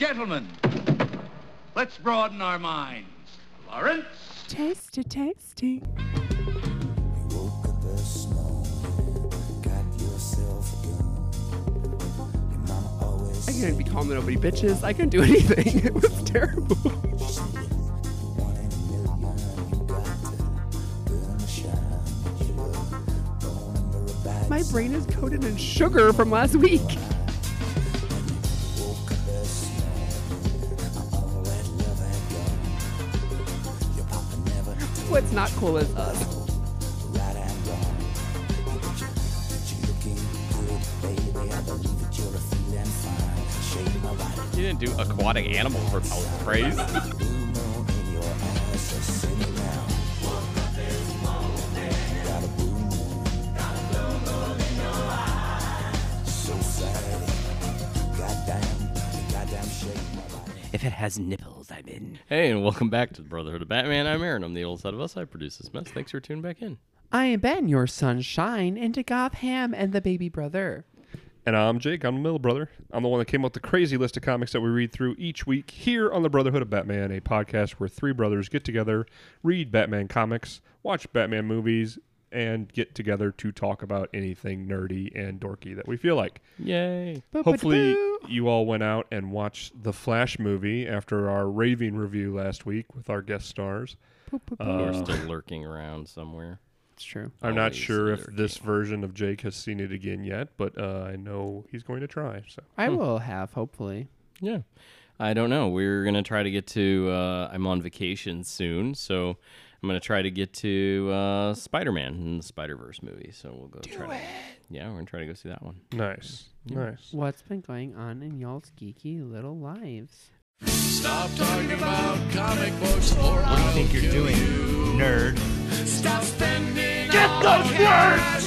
Gentlemen, let's broaden our minds. Lawrence? Tasty, tasty. Woke up this morning, got yourself a gun. Your mama always I couldn't be calling nobody bitches. I couldn't do anything. It was terrible. said, 1 in a million, you got to burn the shine. You're born under a bad My brain is coated in sugar from last week. woke up this morning, all that love had gone. Your papa never told What's not cool is us. right and wrong. You're looking good, baby. I believe that you're feeling fine. Shake my body. You didn't do aquatic animal for praise. Blue moon in your eyes, so sing it now. Got a blue moon. So sad. Goddamn shake my body. If it has nipples, I'm in. Hey, and welcome back to the Brotherhood of Batman. I'm Aaron. I'm the old side of us. I produce this mess. Thanks for tuning back in. I am Ben, your sunshine, into Gotham and the baby brother. And I'm Jake. I'm the middle brother. I'm the one that came up with the crazy list of comics that we read through each week here on the Brotherhood of Batman, a podcast where three brothers get together, read Batman comics, watch Batman movies, and get together to talk about anything nerdy and dorky that we feel like. Yay. Hopefully, you all went out and watched the Flash movie after our raving review last week with our guest stars. We're still lurking around somewhere. It's true. I'm not Always sure if lurking. this version of Jake has seen it again yet, but I know he's going to try. So. I will have, hopefully. Yeah. I don't know. We're going to try to get to, I'm on vacation soon, so I'm going to try to get to Spider-Man in the Spider-Verse movie. So we'll go try to. Yeah, we're going to try to go see that one. Nice. Nice. What's been going on in y'all's geeky little lives? Stop talking about comic books or What do you think you're doing, nerd? stop spending Get those words!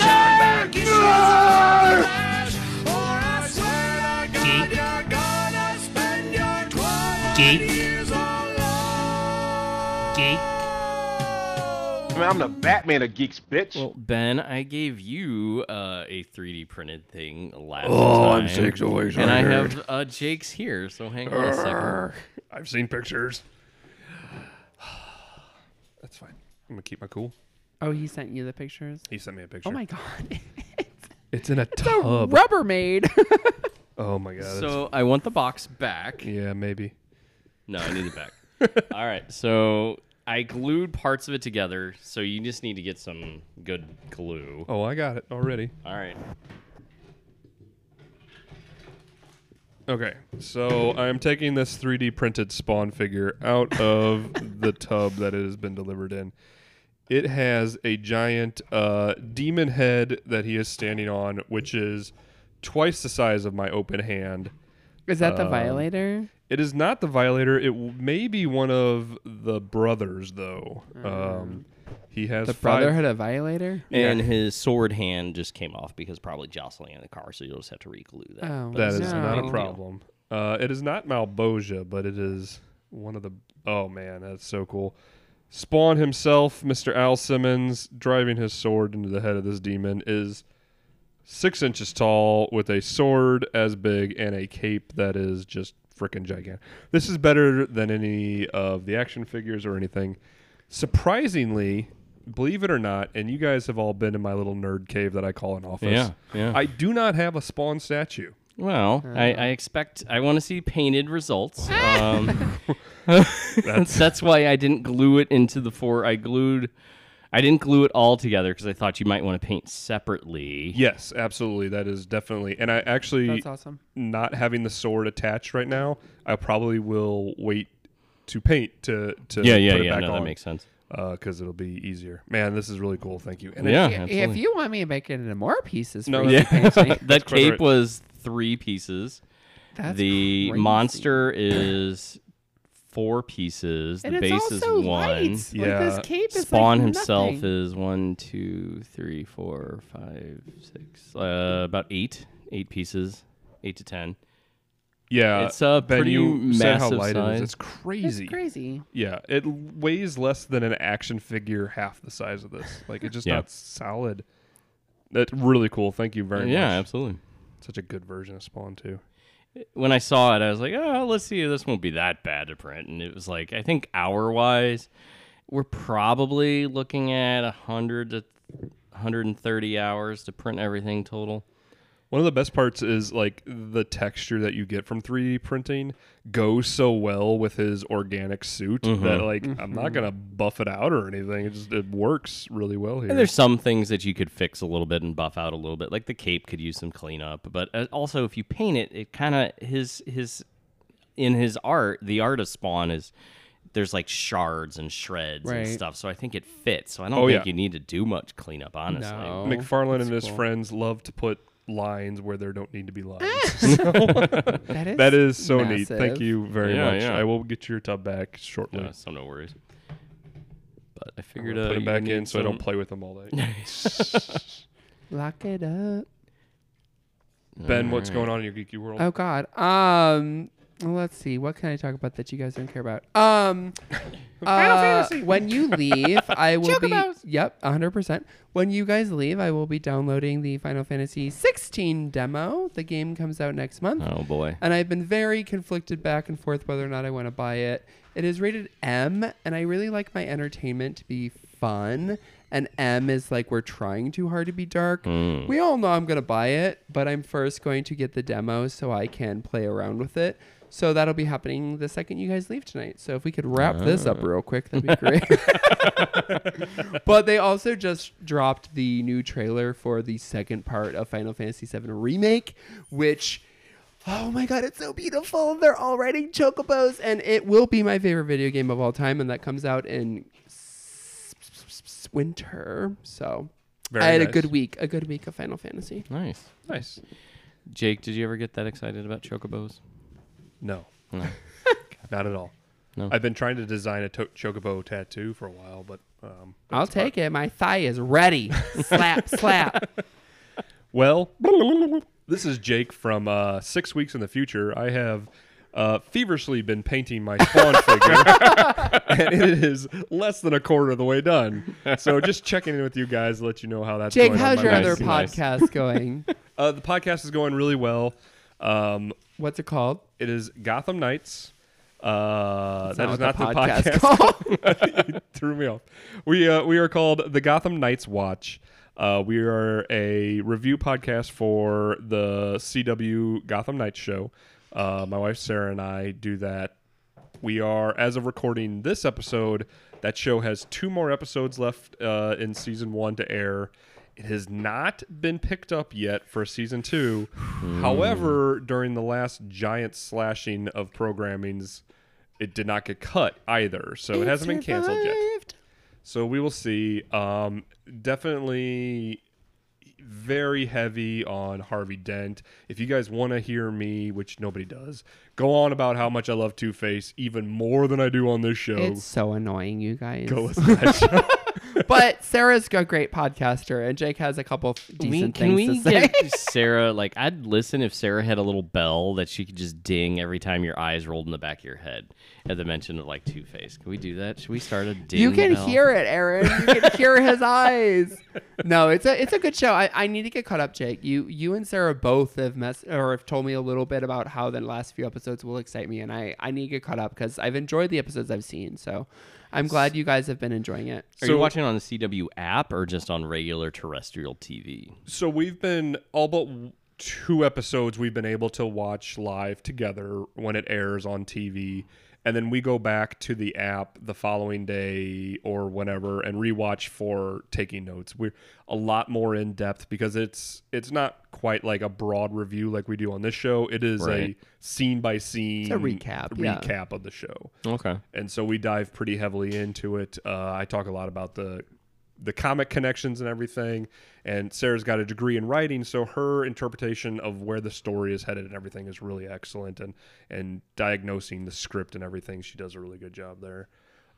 Or I swear to God Geek. you're gonna spend your 20 Geek. years alone. Geek. I mean, I'm the Batman of geeks, bitch. Well, Ben, I gave you a 3D printed thing last Oh, time. I'm sick, so always And I hurt. have Jake's here, so hang on a second. I've seen pictures. That's fine. I'm gonna keep my cool. Oh, he sent you the pictures? He sent me a picture. Oh my god. It's in a It's a tub. Rubbermaid. Oh my god. So I want the box back. yeah, maybe. No, I need it back. All right, so I glued parts of it together, so you just need to get some good glue. Oh, I got it already. All right. Okay, so I'm taking this 3D printed Spawn figure out of the tub that it has been delivered in. It has a giant demon head that he is standing on, which is twice the size of my open hand. Is that the Violator? It is not the Violator. It may be one of the brothers, though. He has The five. Brotherhood of Violator? And his sword hand just came off because probably jostling in the car, so you'll just have to re-glue that. Oh, That is no. not a problem. It is not Malbosia, but it is one of the. Oh man, that's so cool. Spawn himself, Mr. Al Simmons, driving his sword into the head of this demon, is 6 inches tall with a sword as big and a cape that is just freaking gigantic. This is better than any of the action figures or anything. Surprisingly, believe it or not, and you guys have all been in my little nerd cave that I call an office. Yeah. I do not have a Spawn statue. Well, I want to see painted results. That's why I didn't glue it into the I didn't glue it all together because I thought you might want to paint separately. Yes, absolutely. That is definitely. And I actually, That's awesome. not having the sword attached right now, I probably will wait to paint to put it back No, on. that makes sense. Because it'll be easier. Man, this is really cool. Thank you. And Yeah, If absolutely. you want me to make it into more pieces, No, for you to paint me, That quite cape right. was 3 pieces. that's The crazy. monster is 4 pieces. And The it's base is also 1. light. Like, Yeah. this cape is Spawn like himself nothing. is 1, 2, 3, 4, 5, 6, about 8 pieces, 8 to 10. yeah, It's a Ben, pretty you said how massive light it size. is. It's crazy. It's crazy. Yeah, it weighs less than an action figure half the size of this. Like, it's just Yeah. not solid. That's really cool. Thank you very much. Yeah, absolutely. Such a good version of Spawn, too. when I saw it, I was like, oh, let's see, this won't be that bad to print. And it was like, I think hour-wise, we're probably looking at 100 to 130 hours to print everything total. One of the best parts is like the texture that you get from 3D printing goes so well with his organic suit that like I'm not gonna buff it out or anything. It works really well here. And there's some things that you could fix a little bit and buff out a little bit, like the cape could use some cleanup. But also, if you paint it, it kind of his in his art, the art of Spawn is there's like shards and shreds and Right. stuff. So I think it fits. So I don't think you need to do much cleanup, honestly. No. McFarlane and his cool. friends love to put lines where there don't need to be lines. That is so neat. massive. Thank you very Yeah, much. yeah. I will get your tub back shortly. Yeah, so no worries. But I I'm figured gonna put them you back need in so I don't some- play with them all day. Lock it up. Ben, what's going on in your geeky world? Oh God. Let's see. What can I talk about that you guys don't care about? When you leave, I will be. Yep, 100%. When you guys leave, I will be downloading the Final Fantasy 16 demo. The game comes out next month. Oh boy. And I've been very conflicted back and forth whether or not I want to buy it. It is rated M, and I really like my entertainment to be fun. And M is like we're trying too hard to be dark. We all know I'm going to buy it, but I'm first going to get the demo so I can play around with it. So that'll be happening the second you guys leave tonight. So if we could wrap this up real quick, that'd be great. But they also just dropped the new trailer for the second part of Final Fantasy VII Remake, which, oh my God, it's so beautiful. They're all riding chocobos, and it will be my favorite video game of all time, and that comes out in winter. So Very I had a nice. good week of Final Fantasy. Nice. Nice. Jake, did you ever get that excited about chocobos? No, No. not at all. No. I've been trying to design a chocobo tattoo for a while, but I'll take it. My thigh is ready. Slap, slap. well, this is Jake from 6 weeks in the future. I have feverishly been painting my Spawn figure, and it is less than a quarter of the way done. So just checking in with you guys, let you know how that's Jake, going. on how's my your mind. other Nice. podcast going? The podcast is going really well. What's it called? It is Gotham Knights. That is what not the podcast podcast. You threw me off. We are called the Gotham Knights Watch. We are a review podcast for the CW Gotham Knights show. My wife Sarah and I do that. We are, as of recording this episode, that show has 2 more episodes left in season 1 to air. It has not been picked up yet for season 2. However, during the last giant slashing of programmings, it did not get cut either. So it hasn't been canceled yet. So we will see. Definitely very heavy on Harvey Dent. If you guys want to hear me, which nobody does, go on about how much I love Two-Face even more than I do on this show. It's so annoying, you guys. Go listen to that show. But Sarah's a great podcaster, and Jake has a couple of decent Can we things to say. get Sarah, like, I'd listen if Sarah had a little bell that she could just ding every time your eyes rolled in the back of your head at the mention of, like, Two-Face. Can we do that? Should we start a ding You can bell? hear it, Aaron. You can hear his eyes. No, it's a good show. I need to get caught up, Jake. You and Sarah both have told me a little bit about how the last few episodes will excite me, and I need to get caught up because I've enjoyed the episodes I've seen. So I'm glad you guys have been enjoying it. Are you watching on the CW app or just on regular terrestrial TV? So we've been all but 2 episodes we've been able to watch live together when it airs on TV. And then we go back to the app the following day or whenever and rewatch for taking notes. We're a lot more in depth because it's not quite like a broad review like we do on this show. It is Right. a scene by scene It's a recap, of the show. Okay. And so we dive pretty heavily into it. I talk a lot about the comic connections and everything. And Sarah's got a degree in writing, so her interpretation of where the story is headed and everything is really excellent. And diagnosing the script and everything, she does a really good job there.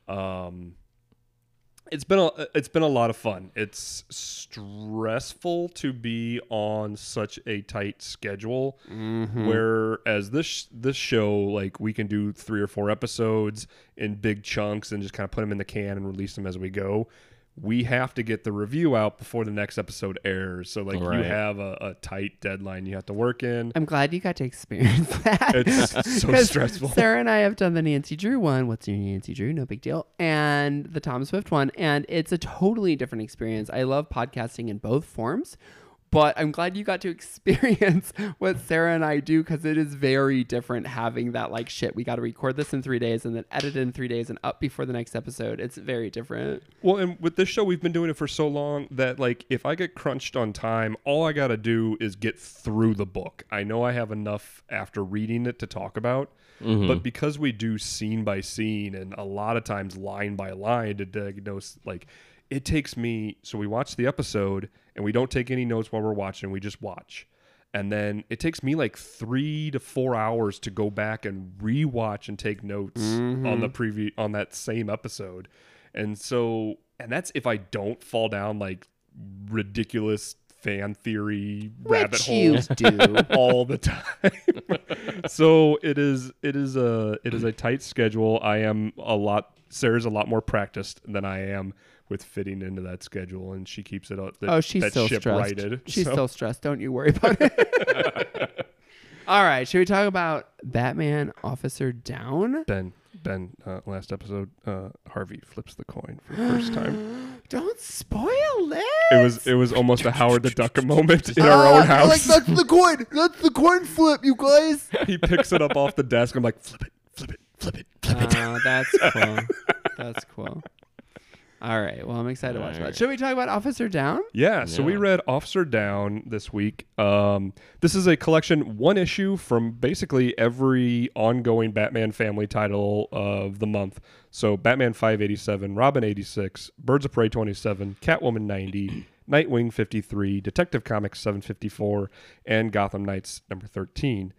It's been a lot of fun. It's stressful to be on such a tight schedule, whereas this show, like, we can do 3 or 4 episodes in big chunks and just kind of put them in the can and release them as we go. we have to get the review out before the next episode airs. So like you Right. have a tight deadline you have to work in. I'm glad you got to experience that. It's so 'Cause stressful. Sarah and I have done the Nancy Drew one. What's your Nancy Drew? No big deal. And the Tom Swift one. And it's a totally different experience. I love podcasting in both forms. But I'm glad you got to experience what Sarah and I do, because it is very different having that like, shit, we got to record this in 3 days and then edit it in 3 days and up before the next episode. It's very different. Well, and with this show, we've been doing it for so long that like if I get crunched on time, all I got to do is get through the book. I know I have enough after reading it to talk about, but because we do scene by scene and a lot of times line by line to diagnose, like it takes me, so we watch the episode and we don't take any notes while we're watching, we just watch. And then it takes me like 3 to 4 hours to go back and rewatch and take notes on the preview on that same episode. And so, and that's if I don't fall down like ridiculous fan theory rabbit you holes do. all the time. So it is a tight schedule. Sarah's a lot more practiced than I am with fitting into that schedule, and she keeps it She's that still ship stressed. righted. She's So- still stressed. Don't you worry about it. All right. Should we talk about Batman Officer Down? Ben, last episode, Harvey flips the coin for the first time. Don't spoil it. It was almost a Howard the Duck moment in our own house. Like, that's the coin. That's the coin flip, you guys. He picks it up off the desk. I'm like, flip it, flip it, flip it, flip it. Oh, that's cool. That's cool. All right. Well, I'm excited to watch that. Should we talk about Officer Down? Yeah, so we read Officer Down this week. This is a collection, one issue from basically every ongoing Batman family title of the month. So Batman 587, Robin 86, Birds of Prey 27, Catwoman 90, Nightwing 53, Detective Comics 754, and Gotham Knights number 13.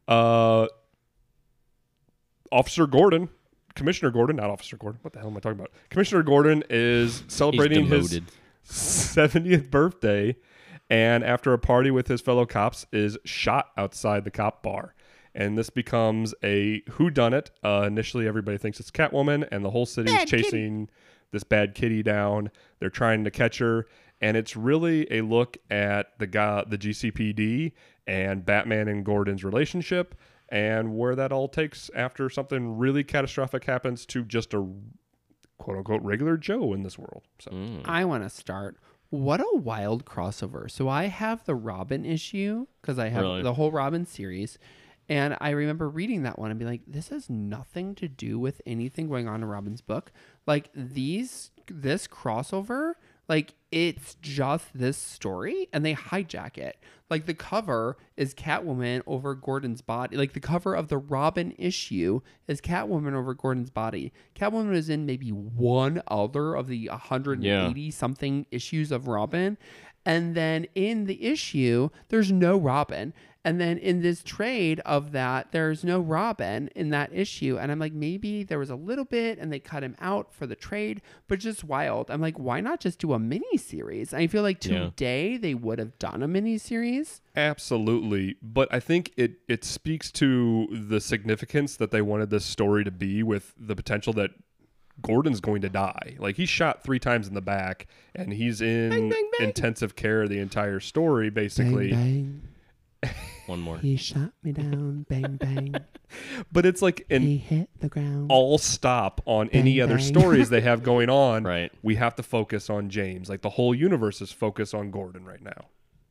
Commissioner Gordon, not Officer Gordon. What the hell am I talking about? Commissioner Gordon is celebrating his 70th birthday, and after a party with his fellow cops, is shot outside the cop bar. And this becomes a whodunit. Initially, everybody thinks it's Catwoman, and the whole city is chasing this bad kitty down. They're trying to catch her, and it's really a look at the GCPD and Batman and Gordon's relationship, and where that all takes after something really catastrophic happens to just a quote-unquote regular Joe in this world. So I want to start. What a wild crossover. So I have the Robin issue, because I have the whole Robin series. And I remember reading that one and being like, this has nothing to do with anything going on in Robin's book. Like this crossover, like it's just this story and they hijack it. Like the cover is Catwoman over Gordon's body. Like the cover of the Robin issue is Catwoman over Gordon's body. Catwoman is in maybe one other of the 180 something issues of Robin. And then in the issue, there's no Robin. And then in this trade of that, there's no Robin in that issue. And I'm like, maybe there was a little bit and they cut him out for the trade, but just wild. I'm like, why not just do a mini series? I feel like today they would have done a mini series. absolutely. But I think it speaks to the significance that they wanted this story to be, with the potential that Gordon's going to die. Like, he's shot 3 times in the back and he's in intensive care the entire story, basically. Bang, One more. he shot me down. Bang, bang. But it's like He hit the ground. all stop on any other bang. stories they have going on. Right. We have to focus on James. Like, the whole universe is focused on Gordon right now.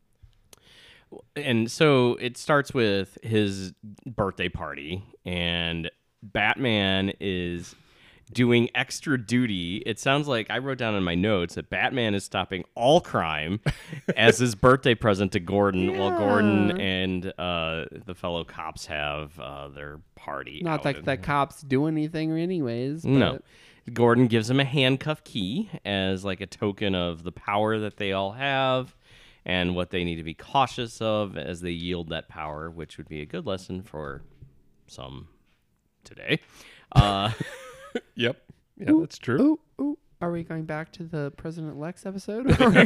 And so it starts with his birthday party, and Batman is doing extra duty. It sounds like, I wrote down in my notes that Batman is stopping all crime as his birthday present to Gordon, while Gordon and the fellow cops have their party. Not out like the cops do anything anyways. But No. Gordon gives him a handcuff key as like a token of the power that they all have and what they need to be cautious of as they yield that power, which would be a good lesson for some today. Yep. Yeah, that's true. Ooh. Are we going back to the President-elect's episode?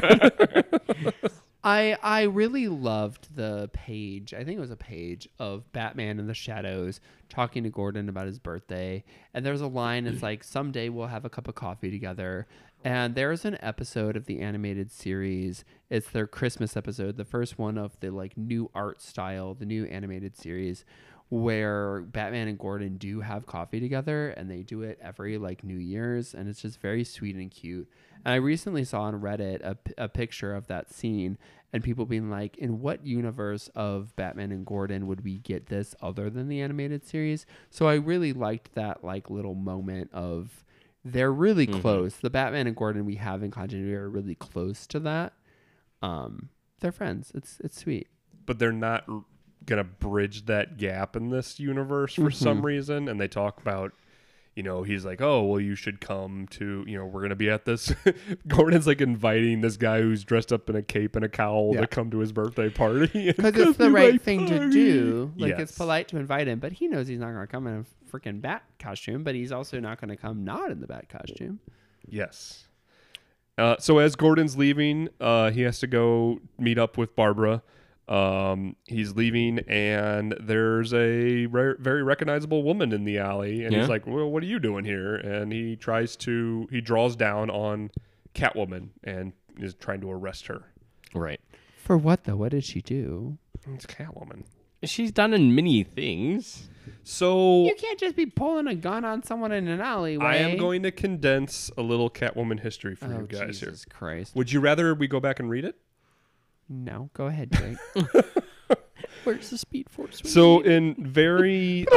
I really loved the page. I think it was a page of Batman in the shadows talking to Gordon about his birthday. And there's a line that's like, someday we'll have a cup of coffee together. And there's an episode of the animated series. It's their Christmas episode, the first one of the like new art style, the new animated series, where Batman and Gordon do have coffee together, and they do it every like New Year's, and it's just very sweet and cute. And I recently saw on Reddit a picture of that scene, and people being like, in what universe of Batman and Gordon would we get this other than the animated series? So I really liked that like little moment of they're really close. The Batman and Gordon we have in continuity are really close to that. They're friends. It's sweet. But they're not gonna bridge that gap in this universe for some reason. And they talk about, you know, he's like, oh, well, you should come to, you know, we're gonna be at this. Gordon's like inviting this guy who's dressed up in a cape and a cowl to come to his birthday party because it's the right thing to do. Like Yes. it's polite to invite him, but he knows he's not gonna come in a freaking bat costume. But he's also not gonna come not in the bat costume. Yes. So as Gordon's leaving, he has to go meet up with Barbara. He's leaving, and there's a very recognizable woman in the alley, and he's like, well, what are you doing here? And he draws down on Catwoman and is trying to arrest her. Right. For what though? What did she do? It's Catwoman. She's done in many things. So You can't just be pulling a gun on someone in an alleyway. I am going to condense a little Catwoman history for you guys Jesus Christ. here. Would you rather we go back and read it? No, go ahead, Jake. Where's the Speed Force? So in very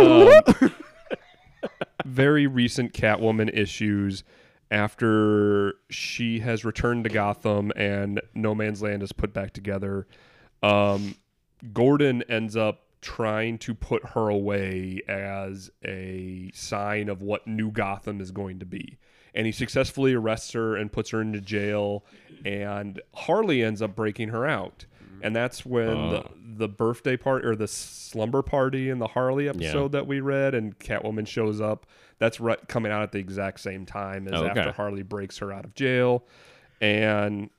very recent Catwoman issues, after she has returned to Gotham and No Man's Land is put back together, Gordon ends up trying to put her away as a sign of what New Gotham is going to be. And he successfully arrests her and puts her into jail, and Harley ends up breaking her out. And that's when the birthday party or the slumber party in the Harley episode that we read, and Catwoman shows up. That's coming out at the exact same time as after Harley breaks her out of jail. And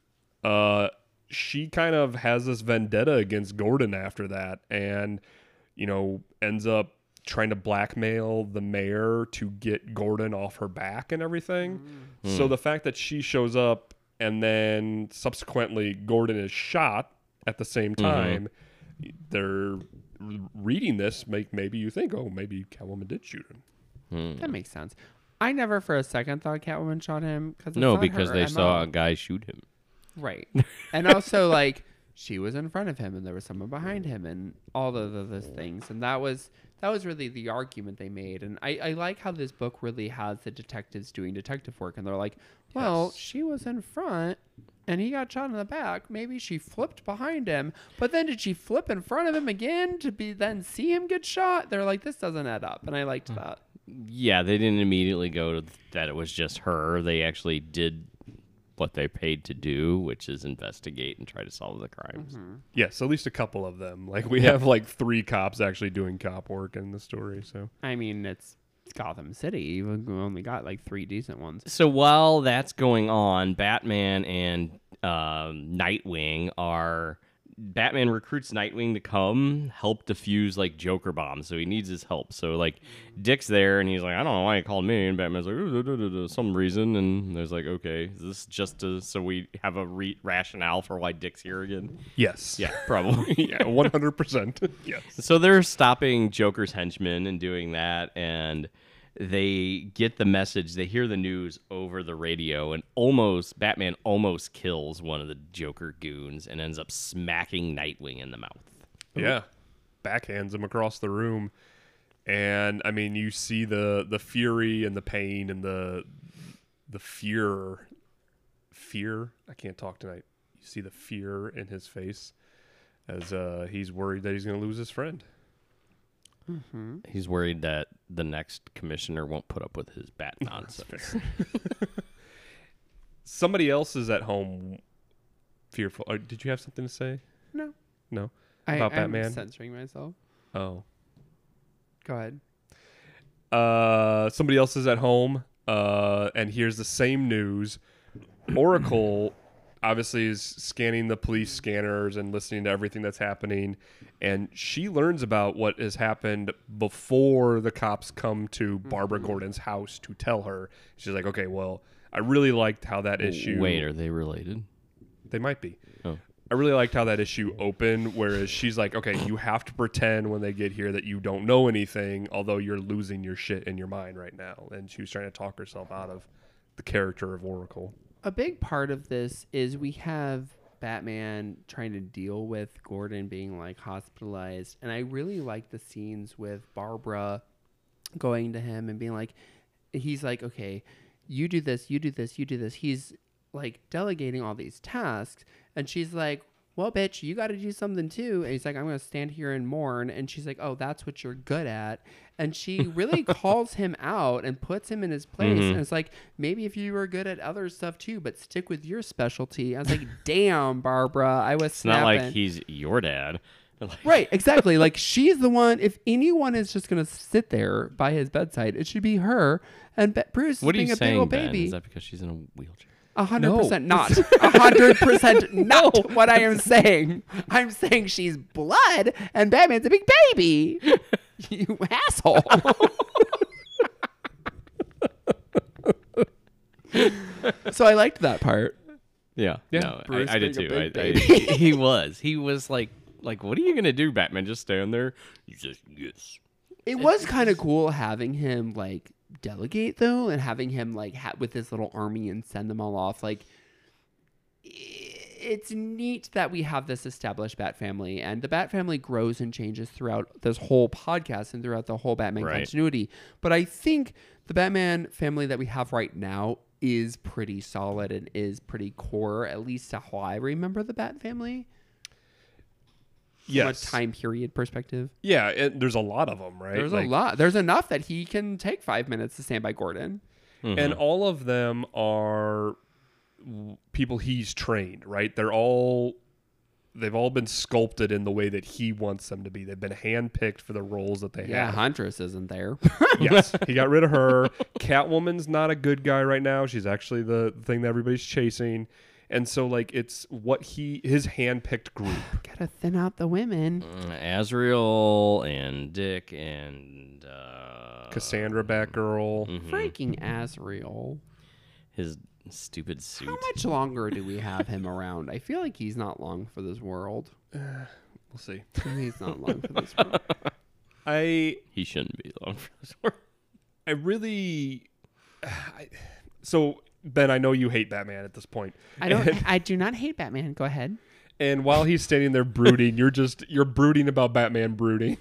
she kind of has this vendetta against Gordon after that, and, you know, ends up trying to blackmail the mayor to get Gordon off her back and everything. So the fact that she shows up and then subsequently Gordon is shot at the same time, they're reading this, maybe you think, oh, maybe Catwoman did shoot him. That makes sense. I never for a second thought Catwoman shot him. Because they saw a guy shoot him. Right. And also, like, she was in front of him and there was someone behind him and all of those things. And that was really the argument they made. And I like how this book really has the detectives doing detective work. And they're like, well, she was in front and he got shot in the back. Maybe she flipped behind him. But then did she flip in front of him again to then see him get shot? They're like, this doesn't add up. And I liked that. Yeah, they didn't immediately go to that it was just her. They actually did what they paid to do, which is investigate and try to solve the crimes. Yes, at least a couple of them. Like, we have like 3 cops actually doing cop work in the story. So I mean, it's Gotham City. You've only got like 3 decent ones. So while that's going on, Batman and Nightwing are... Batman recruits Nightwing to come help defuse like Joker bombs, so he needs his help. So like Dick's there and he's like, I don't know why he called me, and Batman's like, some reason, and there's like, okay, is this just so we have a rationale for why Dick's here again? yes, Yeah, probably. yeah, 100%. Yes. So they're stopping Joker's henchmen and doing that, and they get the message. They hear the news over the radio, and Batman almost kills one of the Joker goons and ends up smacking Nightwing in the mouth. Yeah, backhands him across the room, and I mean, you see the fury and the pain and the fear. I can't talk tonight. You see the fear in his face as he's worried that he's going to lose his friend. He's worried that the next commissioner won't put up with his bat nonsense. Somebody else is at home fearful. Did you have something to say? No. No? About Batman? I'm censoring myself. Oh. Go ahead. Somebody else is at home and hears the same news. Oracle obviously is scanning the police scanners and listening to everything that's happening, and she learns about what has happened before the cops come to Barbara Gordon's house to tell her. She's like, okay, well, I really liked how that issue. Wait, are they related? They might be. Oh. I really liked how that issue opened, whereas she's like, okay, you have to pretend when they get here that you don't know anything, although you're losing your shit in your mind right now. And she was trying to talk herself out of the character of Oracle. A big part of this is we have Batman trying to deal with Gordon being like hospitalized. And I really like the scenes with Barbara going to him and being like, he's like, okay, you do this, you do this, you do this. He's like delegating all these tasks. And she's like, well, bitch, you got to do something too. And he's like, I'm going to stand here and mourn. And she's like, oh, that's what you're good at. And she really calls him out and puts him in his place. And it's like, maybe if you were good at other stuff too, but stick with your specialty. I was like, damn, Barbara, I was snapping. Not like he's your dad. Right, exactly. Like, she's the one, if anyone is just going to sit there by his bedside, it should be her. And Bruce What is are being you a big old saying, Ben? baby. Is that because she's in a wheelchair? 100% not. 100% not what I am saying. I'm saying she's blood and Batman's a big baby. You asshole. So I liked that part. Yeah. Yeah. No, Bruce I did being too. a big I, baby. he was. He was like, what are you going to do, Batman? Just stand there? He's just, yes. It was kind of cool having him like delegate though, and having him like with his little army and send them all off. Like, it's neat that we have this established Bat family, and the Bat family grows and changes throughout this whole podcast and throughout the whole Batman continuity. But I think the Batman family that we have right now is pretty solid and is pretty core, at least to how I remember the Bat family. Yes. From a time period perspective. Yeah, there's a lot of them, right? There's a lot. There's enough that he can take 5 minutes to stand by Gordon. And all of them are people he's trained, right? They've all been sculpted in the way that he wants them to be. They've been handpicked for the roles that they have. Yeah, Huntress isn't there. Yes, he got rid of her. Catwoman's not a good guy right now. She's actually the thing that everybody's chasing. And so, like, it's what his handpicked group. Gotta thin out the women. Azrael and Dick and Cassandra Batgirl. Freaking Azrael. His stupid suit. How much longer do we have him around? I feel like he's not long for this world. We'll see. He's not long for this world. He shouldn't be long for this world. I really... So, Ben, I know you hate Batman at this point. I do not hate Batman. Go ahead. And while he's standing there brooding, you're brooding about Batman brooding.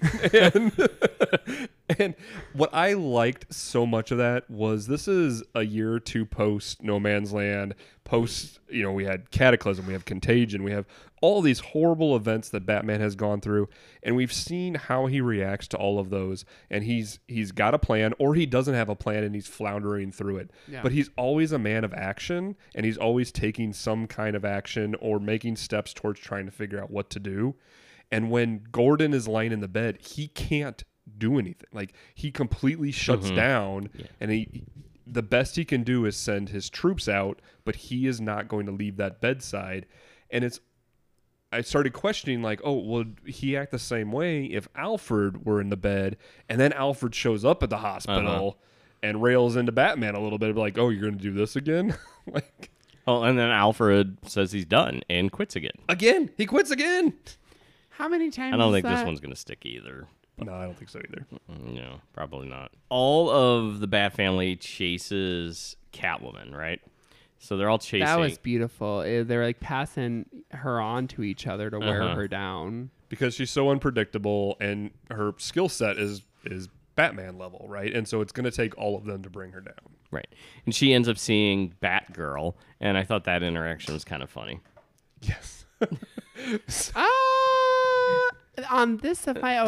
And what I liked so much of that was this is a year or two post No Man's Land, post, we had Cataclysm, we have Contagion, we have all these horrible events that Batman has gone through, and we've seen how he reacts to all of those, and he's got a plan, or he doesn't have a plan and he's floundering through it. Yeah. But he's always a man of action, and he's always taking some kind of action or making steps towards trying to figure out what to do. And when Gordon is lying in the bed, he can't do anything. Like, he completely shuts down, and the best he can do is send his troops out, but he is not going to leave that bedside. And I started questioning, like, oh, would he act the same way if Alfred were in the bed, and then Alfred shows up at the hospital and rails into Batman a little bit, like, oh, you're going to do this again? Like, oh, and then Alfred says he's done and quits again. Again, he quits again. How many times? I don't think this one's going to stick either. No, I don't think so either. No, probably not. All of the Bat family chases Catwoman, right? So they're all chasing. That was beautiful. They're like passing her on to each other to wear her down. Because she's so unpredictable, and her skill set is Batman level, right? And so it's going to take all of them to bring her down. Right. And she ends up seeing Batgirl, and I thought that interaction was kind of funny. Yes. On this of my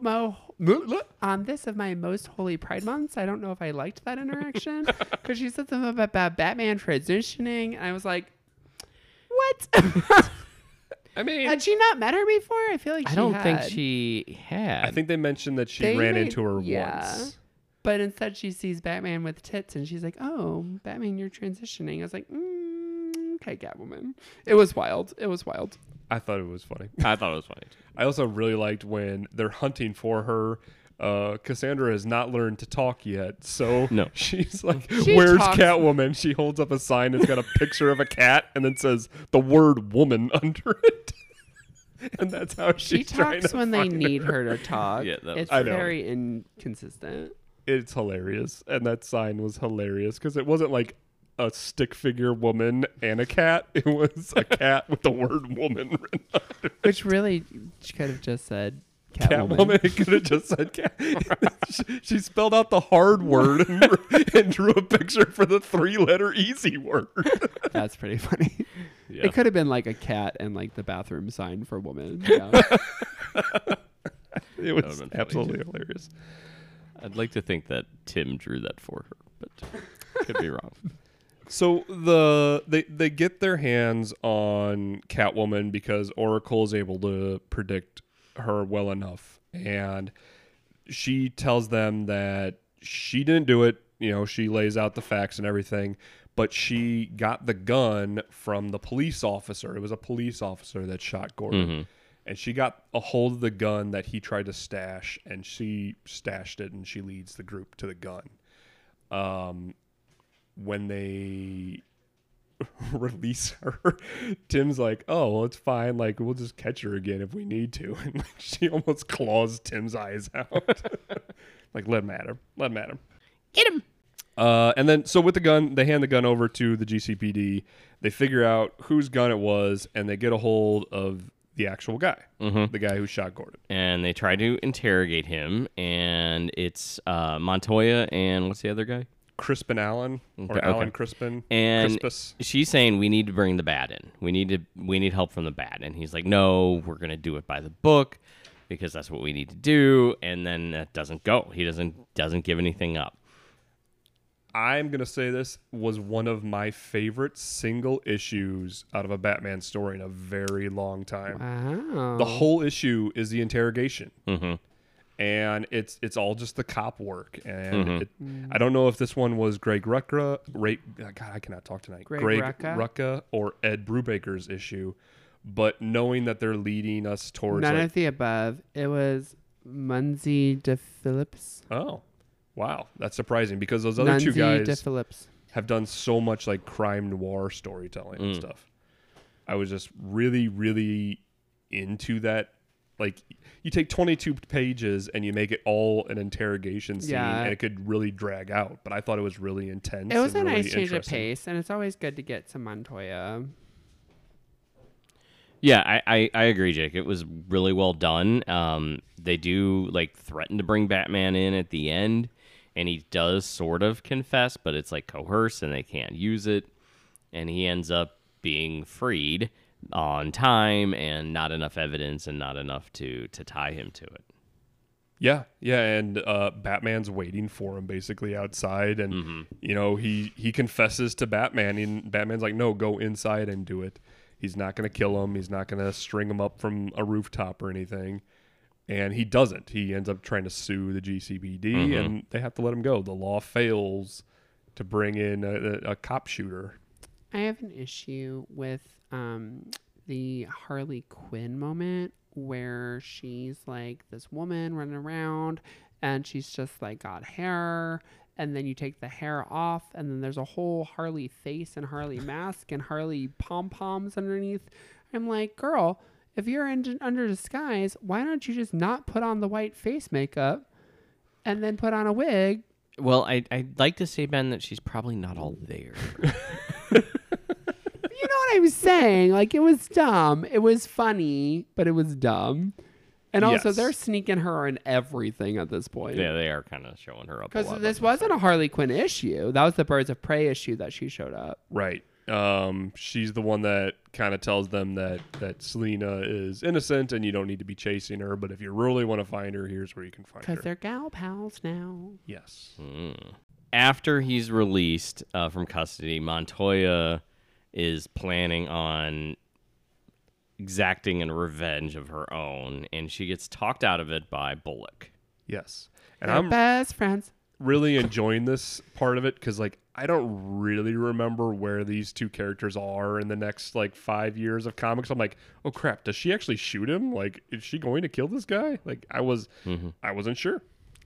most holy Pride months, I don't know if I liked that interaction because she said something about Batman transitioning, and I was like, "What?" I mean, had she not met her before? I feel like I don't think she had. I think they mentioned that she ran into her once. But instead, she sees Batman with tits, and she's like, "Oh, Batman, you're transitioning." I was like, "Okay, Catwoman." It was wild. It was wild. I thought it was funny. I thought it was funny too. I also really liked when they're hunting for her. Cassandra has not learned to talk yet, so No. she's like, She "Where's talks- Catwoman?" She holds up a sign that's got a picture of a cat and then says the word "woman" under it, and that's how She she's trying talks to when they find need her. her to talk. Yeah, that was it's I know. very inconsistent. It's hilarious, and that sign was hilarious because it wasn't like a stick figure woman and a cat. It was a cat with the word "woman" written under it. Which really, she could have just said Catwoman. Catwoman. It could have just said cat. She spelled out the hard word and drew a picture for the 3-letter easy word. That's pretty funny. Yeah. It could have been like a cat and like the bathroom sign for woman. Yeah. It was been funny, absolutely hilarious. I'd like to think that Tim drew that for her, but could be wrong. So they get their hands on Catwoman because Oracle is able to predict her well enough, and she tells them that she didn't do it. You know, she lays out the facts and everything, but she got the gun from the police officer. It was a police officer that shot Gordon. And she got a hold of the gun that he tried to stash, and she stashed it, and she leads the group to the gun. When they release her, Tim's like, "Oh, well, it's fine. Like, we'll just catch her again if we need to." And like, she almost claws Tim's eyes out. Like, let him at her. Let him at him. Get him. And then, so with the gun, they hand the gun over to the GCPD. They figure out whose gun it was, and they get a hold of the actual guy, the guy who shot Gordon. And they try to interrogate him, and it's Montoya and what's the other guy? Crispin Allen, or Okay. Alan Crispin. And Crispus. she's saying we need to bring the bat in. We need help from the bat. And he's like, no, we're gonna do it by the book because that's what we need to do. And then that doesn't go. He doesn't give anything up. I'm going to say this was one of my favorite single issues out of a Batman story in a very long time. Wow. The whole issue is the interrogation. Mm-hmm. And it's all just the cop work. And I don't know if this one was Greg Rucka, God, I cannot talk tonight. Greg Rucka? Rucka or Ed Brubaker's issue. But knowing that they're leading us towards None like, of the above. It was Munzie de Phillips. oh, wow, that's surprising because those other two Nunzi de guys Phillips. have done so much like crime noir storytelling and stuff. I was just really, really into that. Like, you take 22 pages and you make it all an interrogation scene, Yeah. and it could really drag out. But I thought it was really intense. It was a and really nice change of interesting. pace, and it's always good to get some Montoya. Yeah, I agree, Jake. It was really well done. They do like threaten to bring Batman in at the end, and he does sort of confess, but it's like coerced and they can't use it. And he ends up being freed on time and not enough evidence and not enough to tie him to it. Yeah, and Batman's waiting for him basically outside, and you know he confesses to Batman, and Batman's like, "No, go inside and do it." He's not going to kill him. He's not going to string him up from a rooftop or anything. And he doesn't. He ends up trying to sue the GCPD, and they have to let him go. The law fails to bring in a cop shooter. I have an issue with the Harley Quinn moment where she's like this woman running around and she's just like got hair, and then you take the hair off and then there's a whole Harley face and Harley mask and Harley pom-poms underneath. I'm like, girl, if you're under disguise, why don't you just not put on the white face makeup and then put on a wig? Well, I'd like to say, Ben, that she's probably not all there. You know what I was saying? Like, it was dumb. It was funny, but it was dumb. And also, Yes. they're sneaking her in everything at this point. Yeah, they are kind of showing her up a Because lot. this wasn't a Harley Quinn issue. That was the Birds of Prey issue that she showed up. Right. She's the one that kind of tells them that Selena is innocent and you don't need to be chasing her. But if you really want to find her, here's where you can find her. Because they're gal pals now. Yes. After he's released from custody, Montoya is planning on exacting a revenge of her own, and she gets talked out of it by Bullock. Yes. And They're I'm best friends. really enjoying this part of it because, like, I don't really remember where these two characters are in the next, like, 5 years of comics. I'm like, oh, crap, does she actually shoot him? Like, is she going to kill this guy? Like, I wasn't sure.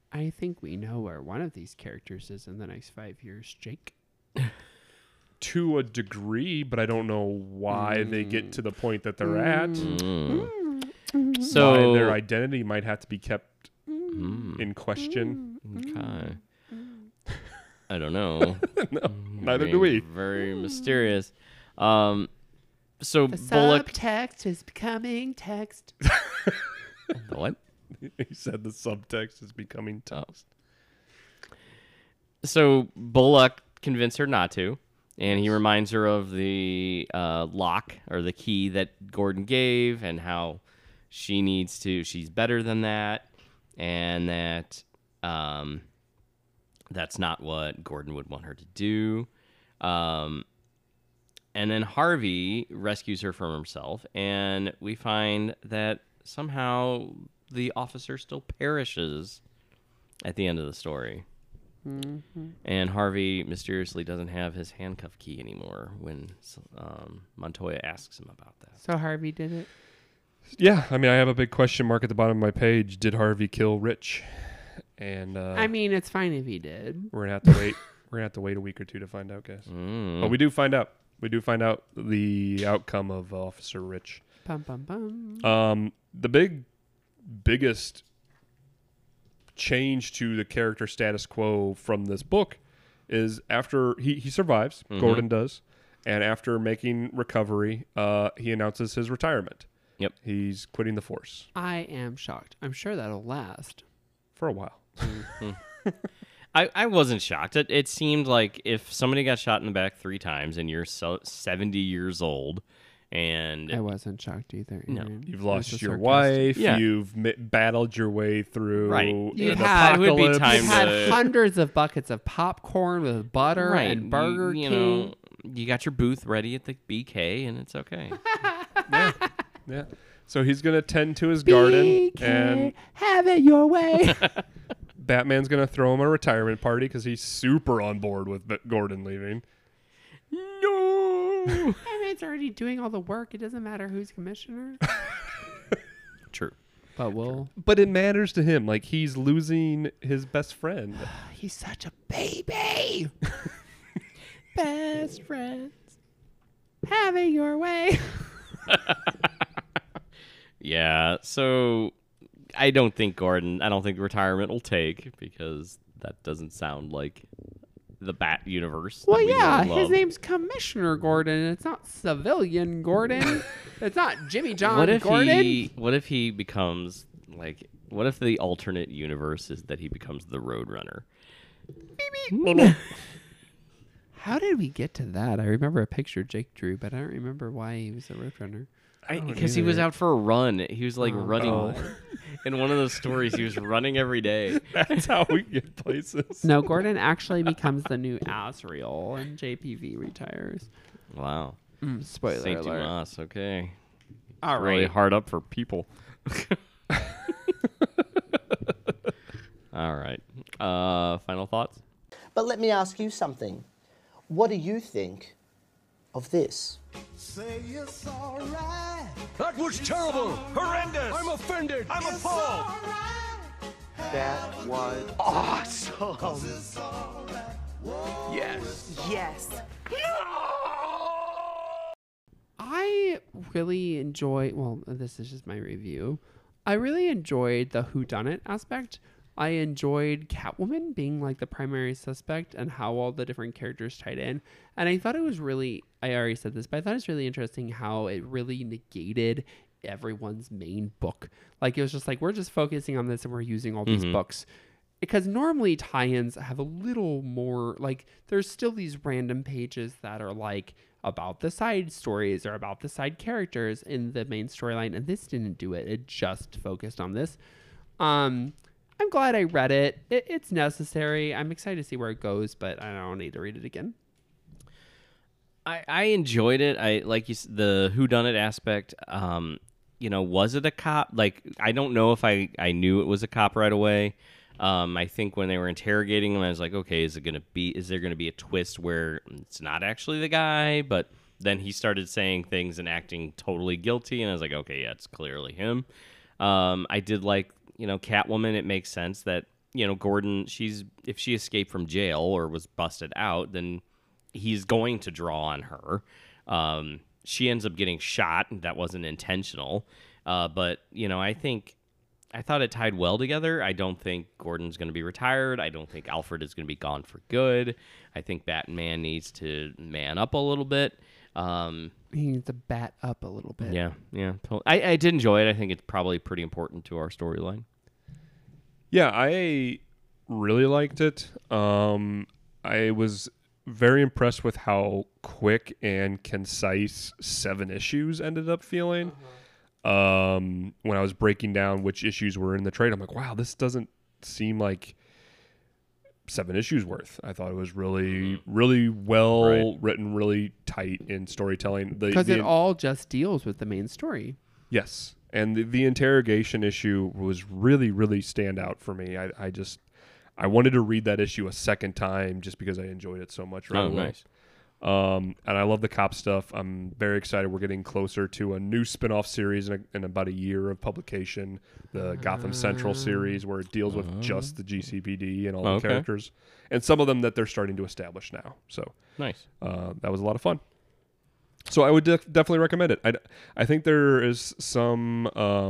I think we know where one of these characters is in the next 5 years, Jake. To a degree, but I don't know why they get to the point that they're at. So Why their identity might have to be kept in question. Okay. I don't know. Neither do we. Very mysterious. So The Bullock. subtext is becoming text. What? He said the subtext is becoming text. So Bullock convinced her not to, and he reminds her of the lock or the key that Gordon gave, and how she needs to. She's better than that, and that that's not what Gordon would want her to do. And then Harvey rescues her from himself, and we find that somehow the officer still perishes at the end of the story. And Harvey mysteriously doesn't have his handcuff key anymore when Montoya asks him about that. So Harvey did it. Yeah, I mean, I have a big question mark at the bottom of my page. Did Harvey kill Rich? And I mean, it's fine if he did. we're gonna have to wait. We're gonna have to wait a week or two to find out, guys. But we do find out. We do find out the outcome of Officer Rich. Bum, bum, bum. The biggest change to the character status quo from this book is after he survives, Gordon does, and after making recovery, he announces his retirement. Yep. He's quitting the force I am shocked. I'm sure that'll last. for a while. I wasn't shocked. It seemed like if somebody got shot in the back 3 times and you're 70 years old, and I wasn't shocked either. No. Aaron. You've It lost was your sarcastic. wife. Yeah. You've battled your way through Right. an You've had- it would be apocalypse. time You've had to- hundreds of buckets of popcorn with butter and Burger you King. know, you got your booth ready at the BK, and it's okay. Yeah. So he's gonna tend to his garden, and have it your way. Batman's gonna throw him a retirement party because he's super on board with Gordon leaving. No. Batman's already doing all the work. It doesn't matter who's commissioner. True. But But it matters to him. Like, he's losing his best friend. he's such a baby. Best friends. Have it your way. Yeah. So I don't think retirement will take, because that doesn't sound like the Bat universe. that Well, we know yeah, and his love. name's Commissioner Gordon. It's not Civilian Gordon. It's not Jimmy John What if Gordon. What if he becomes like? What if the alternate universe is that he becomes the Roadrunner? How did we get to that? I remember a picture Jake drew, but I don't remember why he was a Roadrunner. Because he was out for a run. He was like running. In one of those stories, he was running every day. That's how we get places. No, Gordon actually becomes the new Asriel, and JPV retires. Wow. Spoiler Saint alert. Dumas. Okay. All Really right. hard up for people. All right. Final thoughts? But let me ask you something. What do you think of this? That was terrible! Horrendous! I'm offended! I'm appalled! That was awesome. Yes. Yes. I really enjoy. Well, this is just my review. I really enjoyed the whodunit aspect. I enjoyed Catwoman being like the primary suspect and how all the different characters tied in. And I thought it was really, I already said this, but I thought it was really interesting how it really negated everyone's main book. Like, it was just like, we're just focusing on this and we're using all these books. Because normally tie-ins have a little more, like, there's still these random pages that are like about the side stories or about the side characters in the main storyline. And this didn't do it. It just focused on this. I'm glad I read it. It's necessary. I'm excited to see where it goes, but I don't need to read it again. I enjoyed it. I like the whodunit aspect. Was it a cop? Like, I don't know if I knew it was a cop right away. I think when they were interrogating him, I was like, okay, is there going to be a twist where it's not actually the guy? But then he started saying things and acting totally guilty, and I was like, okay, yeah, it's clearly him. I did like, Catwoman. It makes sense that Gordon, if she escaped from jail or was busted out, then he's going to draw on her. She ends up getting shot. That wasn't intentional. But, I thought it tied well together. I don't think Gordon's going to be retired. I don't think Alfred is going to be gone for good. I think Batman needs to man up a little bit. He needs to bat up a little bit. Yeah. I did enjoy it. I think it's probably pretty important to our storyline. Yeah, I really liked it. I was very impressed with how quick and concise 7 issues ended up feeling. When I was breaking down which issues were in the trade, I'm like, wow, this doesn't seem like 7 issues worth. I thought it was really, really well written, really tight in storytelling. Because it all just deals with the main story. Yes. And the interrogation issue was really, really stand out for me. I wanted to read that issue a second time just because I enjoyed it so much. Oh, nice. And I love the cop stuff. I'm very excited. We're getting closer to a new spin-off series in about a year of publication, the Gotham Central series, where it deals with just the GCPD and all the characters, and some of them that they're starting to establish now. So nice. That was a lot of fun. So I would definitely recommend it. I think there is some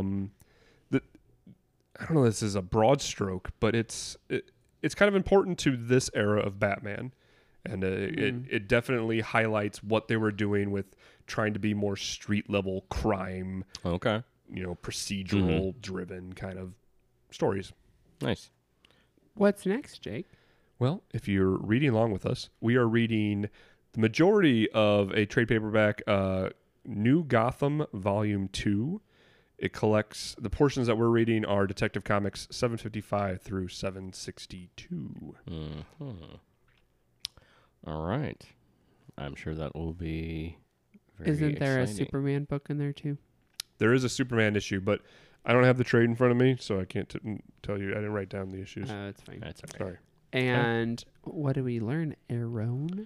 I don't know. This is a broad stroke, but it's kind of important to this era of Batman. And it definitely highlights what they were doing with trying to be more street level crime. Okay. Procedural driven kind of stories. Nice. What's next, Jake? Well, if you're reading along with us, we are reading the majority of a trade paperback, New Gotham Volume 2. It collects, the portions that we're reading are Detective Comics 755 through 762. Mm-hmm. All right. I'm sure that will be very Isn't there exciting. a Superman book in there too? There is a Superman issue, but I don't have the trade in front of me, so I can't tell you. I didn't write down the issues. That's fine. That's okay. Sorry. And what do we learn, Aaron?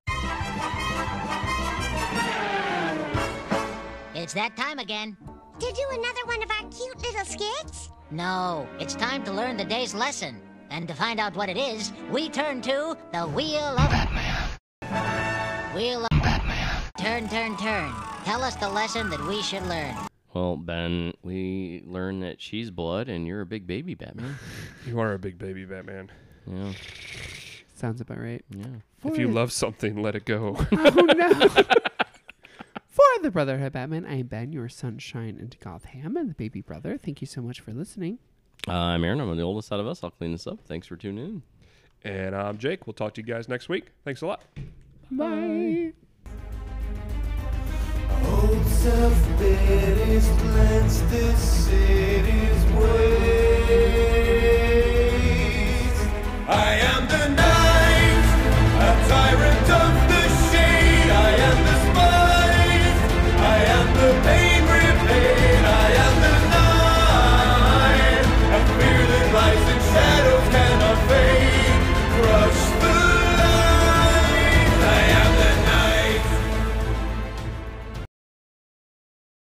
It's that time again. To do another one of our cute little skits? No, it's time to learn the day's lesson. And to find out what it is, we turn to the Wheel of Batman. Wheel of Batman. Turn, turn, turn. Tell us the lesson that we should learn. Well, Ben, we learned that she's blood and you're a big baby Batman. You are a big baby Batman. Yeah. Sounds about right. Yeah. If you love something, let it go. Oh, no. For the Brotherhood Batman, I am Ben, your sunshine into Gotham and the baby brother. Thank you so much for listening. I'm Aaron. I'm the oldest out of us. I'll clean this up. Thanks for tuning in. And I'm Jake. We'll talk to you guys next week. Thanks a lot. Bye. Hopes of bitterness cleanse the city's way.